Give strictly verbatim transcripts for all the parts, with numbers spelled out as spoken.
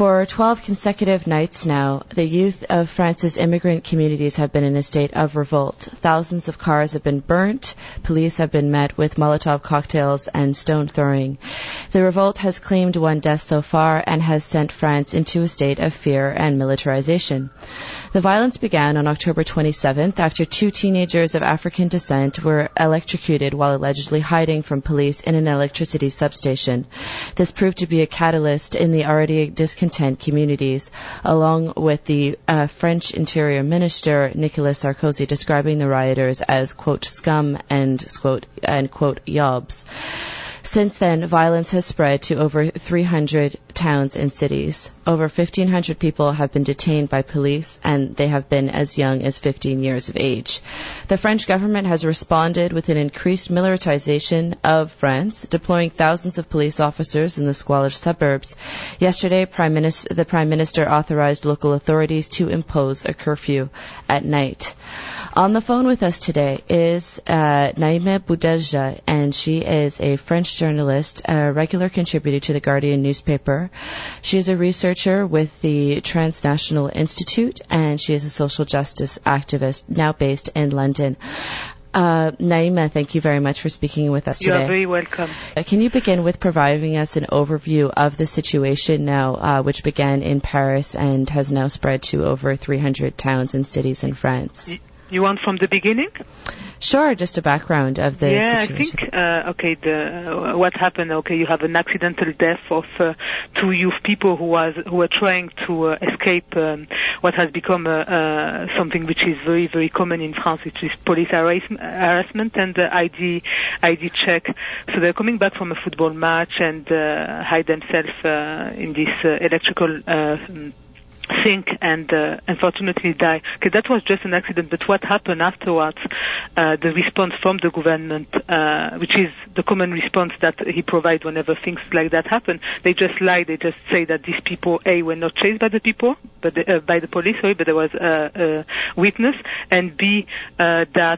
For twelve consecutive nights now, the youth of France's immigrant communities have been in a state of revolt. Thousands of cars have been burnt. Police have been met with Molotov cocktails and stone throwing. The revolt has claimed one death so far and has sent France into a state of fear and militarization. The violence began on October twenty-seventh after two teenagers of African descent were electrocuted while allegedly hiding from police in an electricity substation. This proved to be a catalyst in the already discontent communities, along with the uh, French Interior Minister Nicolas Sarkozy describing the rioters as, quote, scum and, quote, and, quote, yobs. Since then, violence has spread to over three hundred towns and cities. Over fifteen hundred people have been detained by police, and they have been as young as fifteen years of age. The French government has responded with an increased militarization of France, deploying thousands of police officers in the squalid suburbs. Yesterday, Prime Minister, the Prime Minister authorized local authorities to impose a curfew at night. On the phone with us today is uh, Naïma Boudelja, and she is a French journalist, a regular contributor to the Guardian newspaper. She is a researcher with the Transnational Institute, and she is a social justice activist now based in London. Uh, Naïma, thank you very much for speaking with us today. You are very welcome. Uh, can you begin with providing us an overview of the situation now, uh, which began in Paris and has now spread to over three hundred towns and cities in France? You want from the beginning? Sure, just a background of the yeah, situation. I think, uh, okay, the, uh, what happened, okay, you have an accidental death of uh, two youth people who was who were trying to uh, escape um, what has become uh, uh, something which is very, very common in France, which is police harass- harassment and uh, I D I D check. So they're coming back from a football match and uh, hide themselves uh, in this uh, electrical uh, sink and uh, unfortunately die. Okay, that was just an accident, but what happened afterwards, uh, the response from the government, uh, which is the common response that he provides whenever things like that happen, they just lie, they just say that these people, A, were not chased by the people, but the, uh, by the police, sorry, but there was a, a witness, and B, uh, that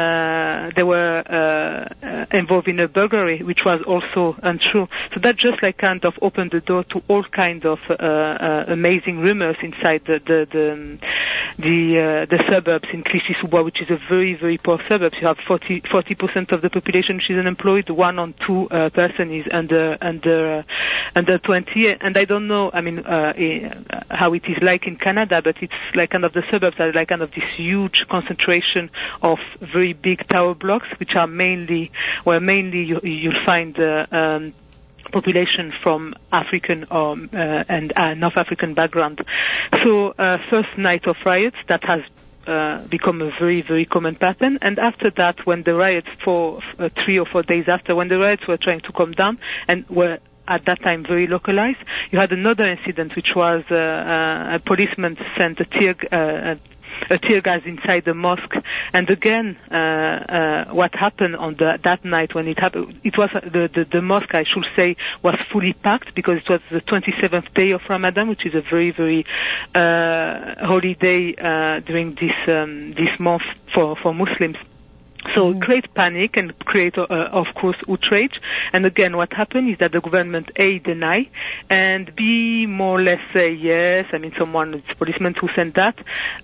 uh, they were uh, uh, involved in a burglary, which was also untrue. So that just like kind of opened the door to all kinds of uh, uh, amazing rumors inside the the the the, uh, the suburbs in Clichy-sous-Bois, which is a very, very poor suburb. You have forty percent of the population which is unemployed. One on two uh, person is under under uh, under twenty. And I don't know, I mean, uh, uh, how it is like in Canada, but it's like kind of the suburbs are like kind of this huge concentration of very big tower blocks, which are mainly where mainly you, you'll find uh, um, population from African or, um, uh, and uh, North African background. So uh, first night of riots, that has uh, become a very, very common pattern. And after that, when the riots, for uh, three or four days after, when the riots were trying to calm down and were at that time very localized, you had another incident, which was uh, uh, a policeman sent a tear uh, a tear gas inside the mosque. And again, uh, uh, what happened on the, that night when it happened, it was uh, the, the, the mosque, I should say, was fully packed because it was the twenty-seventh day of Ramadan, which is a very, very uh, holy day uh, during this um, this month for, for Muslims. So mm-hmm. Great panic and create, uh, of course, outrage. And again, what happened is that the government, A, deny, and B, more or less say yes. I mean, someone, it's policemen who sent that.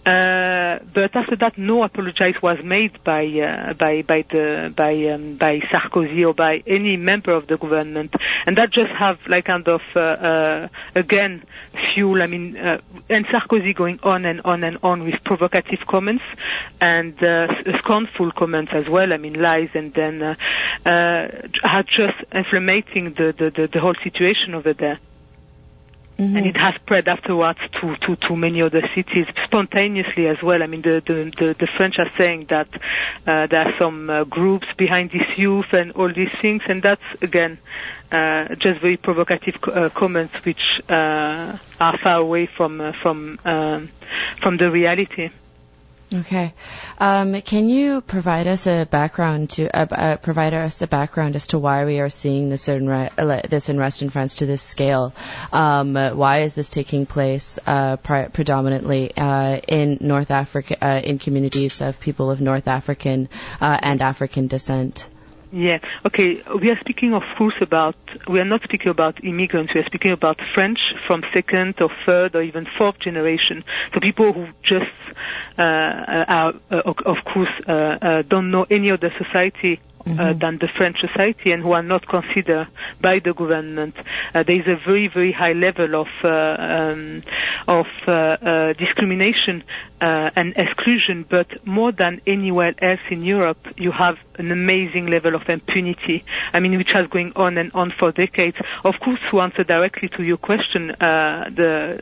Uh, but after that, no apology was made by, uh, by, by the, by, um, by Sarkozy or by any member of the government. And that just have like kind of, uh, uh, again, fuel. I mean, uh, and Sarkozy going on and on and on with provocative comments and, uh, scornful comments as well, I mean, lies, and then uh, uh, had just inflamming the, the, the, the whole situation over there. Mm-hmm. And it has spread afterwards to, to, to many other cities, spontaneously as well. I mean, the, the, the, the French are saying that uh, there are some uh, groups behind this youth and all these things, and that's, again, uh, just very provocative uh, comments which uh, are far away from, uh, from, um, from the reality. Okay. Um, can you provide us a background to uh, uh, provide us a background as to why we are seeing this unrest, uh, this unrest in France to this scale? Um, uh, why is this taking place uh, pri- predominantly uh, in North Africa, uh, in communities of people of North African uh, and African descent? Yeah. Okay. We are speaking, of course, about, we are not speaking about immigrants. We are speaking about French from second or third or even fourth generation. So people who just, uh, are, uh, of course, uh, uh, don't know any other society Mm-hmm. Uh, than the French society and who are not considered by the government. Uh, there is a very, very high level of uh, um, of uh, uh, discrimination uh, and exclusion, but more than anywhere else in Europe, you have an amazing level of impunity, I mean, which has going on and on for decades. Of course, to answer directly to your question, uh, the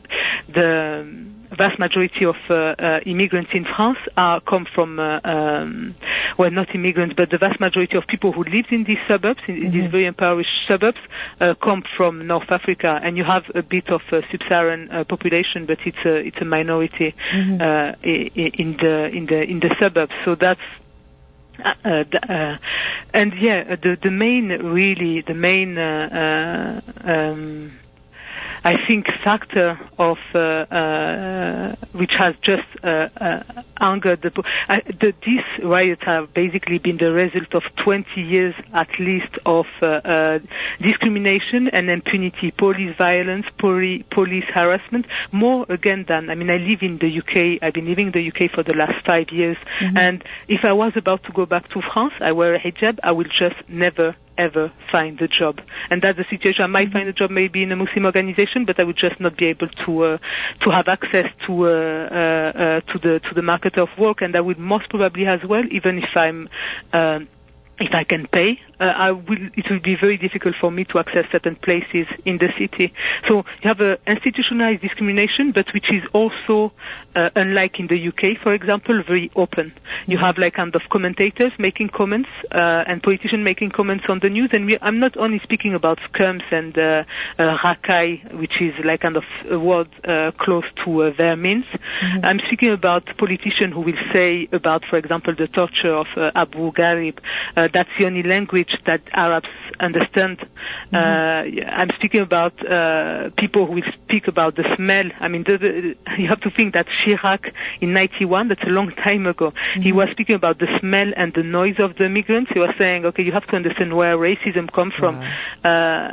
the vast majority of uh, uh, immigrants in France are come from, uh, um, well, not immigrants, but the vast majority of people who live in these suburbs, in, in mm-hmm. these very impoverished suburbs, uh, come from North Africa, and you have a bit of a sub-Saharan uh, population, but it's a it's a minority mm-hmm. uh, in the in the in the suburbs. So that's. Uh, uh, and yeah, the the main really the main. Uh, uh, um, I think factor of uh, uh, which has just uh, uh, angered the, uh, the these riots have basically been the result of twenty years at least of uh, uh, discrimination and impunity, police violence, poli- police harassment. More again than I mean, I live in the U K. I've been living in the U K for the last five years, mm-hmm. and if I was about to go back to France, I wear a hijab. I will just never. ever find a job, and that's the situation. I might mm-hmm. find a job maybe in a Muslim organization, but I would just not be able to uh, to have access to uh, uh, uh, to the to the market of work, and I would most probably as well, even if I'm uh, if I can pay, uh, I will. It will be very difficult for me to access certain places in the city. So you have a institutionalized discrimination, but which is also, uh, unlike in the U K, for example, very open. You have like kind of commentators making comments uh, and politicians making comments on the news. And we, I'm not only speaking about scums and uh, uh, racaille, which is like kind of a word uh, close to uh, vermins. Mm-hmm. I'm speaking about politicians who will say about, for example, the torture of uh, Abu Ghraib. Uh, that's the only language that Arabs understand. Mm-hmm. Uh, I'm speaking about uh, people who will speak about the smell. I mean, the, the, you have to think that Chirac in ninety-one, that's a long time ago, mm-hmm. he was speaking about the smell and the noise of the migrants. He was saying, okay, you have to understand where racism comes from. Wow.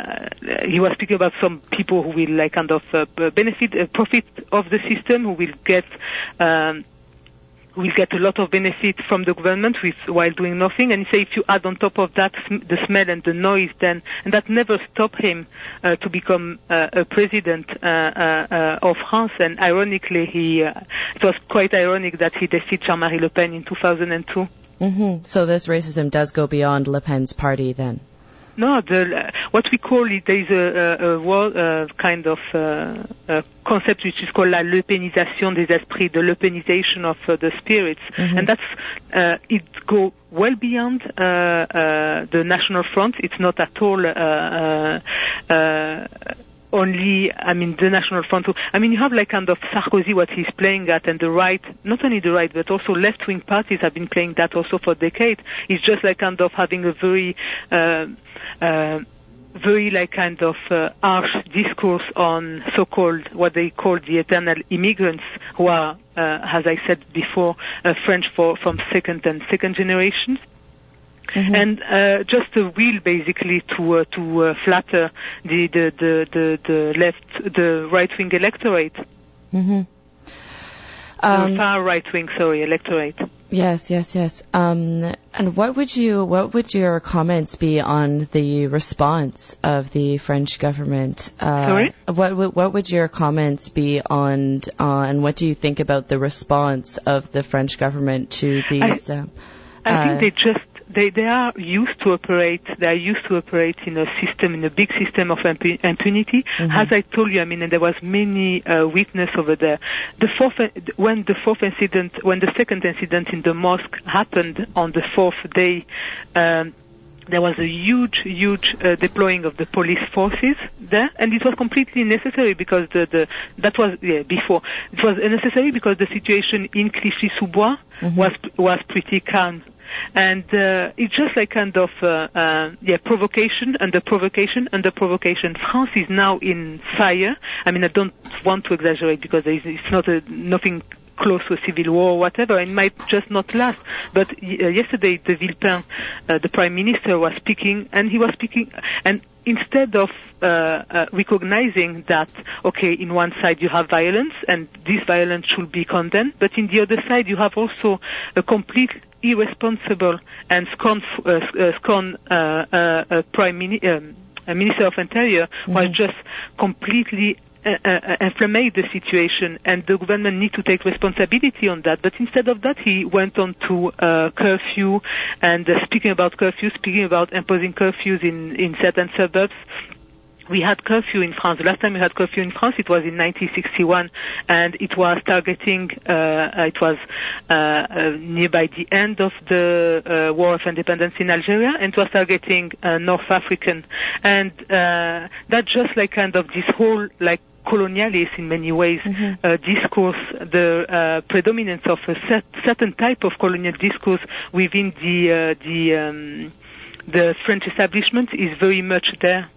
Uh, he was speaking about some people who will like kind of uh, benefit, uh, profit of the system, who will get um, will get a lot of benefit from the government with, while doing nothing. And he say if you add on top of that sm- the smell and the noise, then and that never stopped him uh, to become uh, a president uh, uh, of France. And ironically, he uh, it was quite ironic that he defeated Jean-Marie Le Pen in two thousand two. Mm-hmm. So this racism does go beyond Le Pen's party, then. No, the, what we call it, there is a, a, a word, uh, kind of uh, a concept which is called la Le Penisation des esprits, the Le Penization of uh, the spirits, mm-hmm. and that's uh, it go well beyond uh, uh, the National Front. It's not at all. Uh, uh, uh, Only, I mean, the National Front. I mean, you have like kind of Sarkozy, what he's playing at, and the right, not only the right, but also left-wing parties have been playing that also for decades. It's just like kind of having a very, uh, uh, very like kind of uh, harsh discourse on so-called, what they call the eternal immigrants, who are, uh, as I said before, uh, French for, from second and second generations. Mm-hmm. And uh, just a will basically to uh, to uh, flatter the the, the the the left the right wing electorate, mm-hmm. um, the far right wing sorry electorate. Yes, yes, yes. Um, and what would you what would your comments be on the response of the French government? Uh, sorry. What what would your comments be on uh, and what do you think about the response of the French government to these? I, uh, I think they just. They they are used to operate. They are used to operate in a system, in a big system of impu- impunity. Mm-hmm. As I told you, I mean, and there was many uh, witness over there. The fourth, when the fourth incident, when the second incident in the mosque happened on the fourth day, um, there was a huge, huge uh, deploying of the police forces there, and it was completely necessary because the, the that was yeah before it was necessary because the situation in Clichy-sous-Bois mm-hmm. was was pretty calm. And uh, it's just like kind of uh, uh, yeah provocation under provocation under provocation. France is now in fire. I mean, I don't want to exaggerate because there is, it's not a, nothing close to a civil war or whatever. It might just not last. But uh, yesterday, the Villepin uh, the Prime Minister was speaking, and he was speaking, and instead of uh, uh, recognizing that, okay, in one side you have violence, and this violence should be condemned, but in the other side you have also a complete irresponsible and scorn, uh, uh, scorn uh, uh, uh, Prime Minister, um, uh, Minister of Interior, mm-hmm. was just completely Uh, uh, inflammate the situation, and the government need to take responsibility on that. But instead of that, he went on to uh, curfew, and uh, speaking about curfew, speaking about imposing curfews in, in certain suburbs. We had curfew in France. The last time we had curfew in France, it was in nineteen sixty-one, and it was targeting, uh, it was uh, uh, nearby the end of the uh, War of Independence in Algeria, and it was targeting uh, North African. And uh, that's just like kind of this whole, like, colonialist in many ways, mm-hmm. uh, discourse, the uh, predominance of a set, certain type of colonial discourse within the uh, the um, the French establishment is very much there.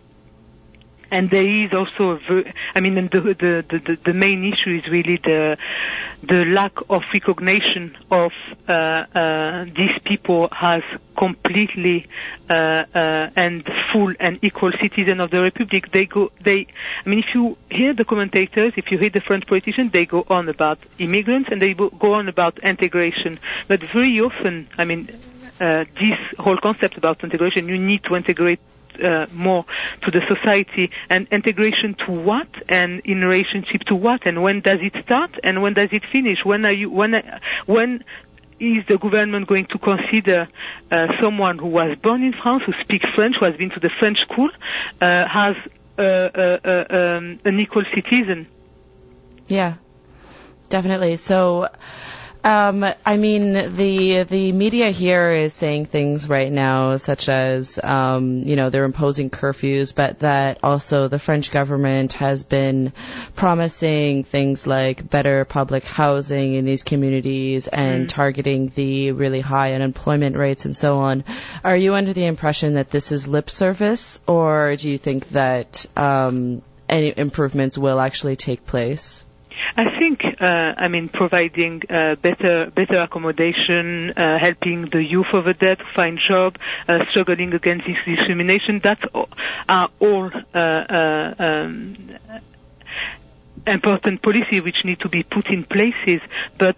And there is also, a very, I mean, and the, the the the main issue is really the the lack of recognition of uh, uh, these people as completely uh, uh, and full and equal citizen of the Republic. They go, they, I mean, if you hear the commentators, if you hear the French politicians, they go on about immigrants and they go on about integration. But very often, I mean, uh, this whole concept about integration, you need to integrate Uh, more to the society, and integration to what, and in relationship to what, and when does it start, and when does it finish? When are you? When? When is the government going to consider uh, someone who was born in France, who speaks French, who has been to the French school, uh, as uh, uh, uh, um, an equal citizen? Yeah, definitely. So. Um, I mean, the the media here is saying things right now, such as, um, you know, they're imposing curfews, but that also the French government has been promising things like better public housing in these communities and mm. targeting the really high unemployment rates and so on. Are you under the impression that this is lip service, or do you think that um, any improvements will actually take place? I think, uh, I mean, providing uh, better better accommodation, uh, helping the youth over there to find job, uh, struggling against this discrimination, that's all, are all uh, uh, um, important policy which need to be put in places. But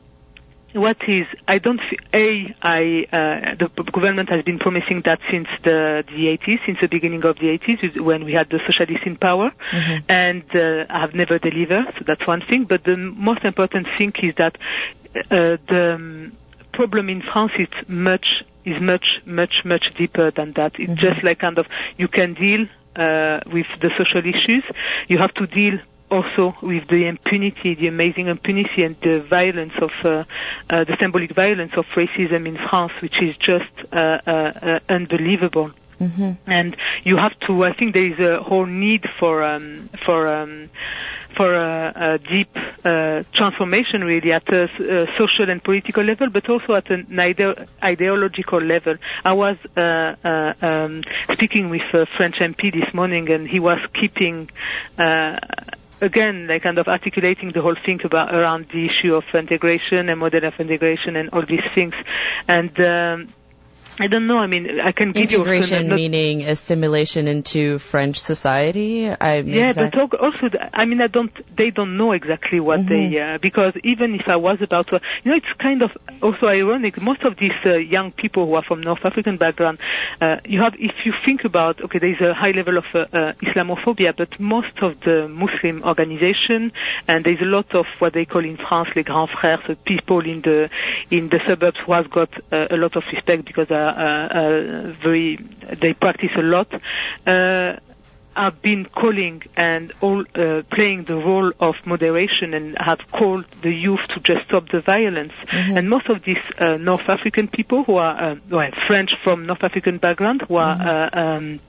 what is, I don't, A, I, uh, the government has been promising that since the, the eighties, since the beginning of the eighties, when we had the socialists in power, mm-hmm. and uh, have never delivered, so that's one thing. But the most important thing is that uh, the um, problem in France is much, is much, much, much deeper than that. It's mm-hmm. just like kind of, you can deal uh, with the social issues, you have to deal also with the impunity, the amazing impunity and the violence of, uh, uh, the symbolic violence of racism in France, which is just uh, uh, uh, unbelievable. Mm-hmm. And you have to, I think there is a whole need for, um, for, um, for a, a deep uh, transformation really at a uh, social and political level, but also at an ide- ideological level. I was uh, uh, um, speaking with a French M P this morning, and he was keeping uh, again, like kind of articulating the whole thing about around the issue of integration and model of integration and all these things. And um, I don't know. I mean, I can give integration you also meaning assimilation into French society. I mean, yeah, but also, I mean, I don't. They don't know exactly what mm-hmm. they. Uh, because even if I was about to, you know, it's kind of also ironic. Most of these uh, young people who are from North African background, uh, you have, if you think about, okay, there is a high level of uh, uh, Islamophobia, but most of the Muslim organization, and there is a lot of what they call in France les grands frères, so people in the in the suburbs who has got uh, a lot of respect because they are uh, uh, very, they practice a lot. Uh, have been calling and all uh, playing the role of moderation and have called the youth to just stop the violence. Mm-hmm. And most of these uh, North African people who are, uh, well, French from North African background who are mm-hmm. uh, um,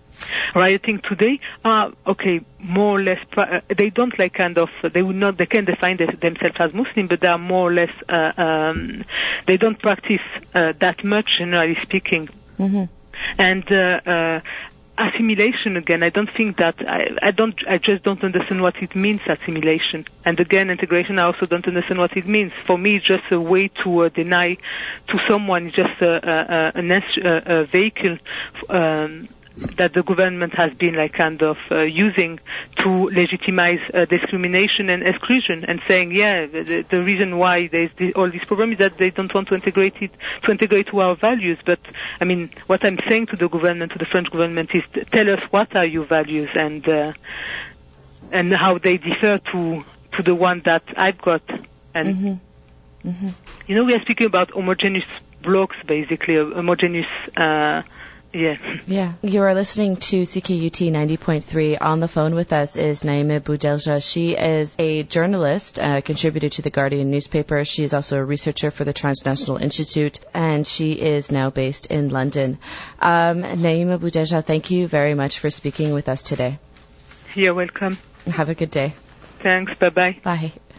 rioting today are, okay, more or less, uh, they don't like kind of, they would not, they can define this, themselves as Muslim, but they are more or less, uh, um, they don't practice uh, that much, generally speaking. Mm-hmm. And uh, uh, assimilation again. I don't think that I, I don't. I just don't understand what it means, assimilation. And again, integration. I also don't understand what it means. For me, it's just a way to uh, deny to someone just a, a, a, a vehicle. Um, that the government has been like kind of uh, using to legitimize uh, discrimination and exclusion, and saying, yeah, the, the reason why there's the, all this problem is that they don't want to integrate it, to integrate to our values. But, I mean, what I'm saying to the government, to the French government, is tell us what are your values and uh, and how they differ to to the one that I've got. And, mm-hmm. Mm-hmm. you know, we are speaking about homogeneous blocks, basically, homogeneous... Uh, Yeah. Yeah. You are listening to C K U T ninety point three. On the phone with us is Naima Boudelja. She is a journalist, a contributor to the Guardian newspaper. She is also a researcher for the Transnational Institute, and she is now based in London. Um, Naima Boudelja, thank you very much for speaking with us today. You're welcome. Have a good day. Thanks. Bye-bye. Bye.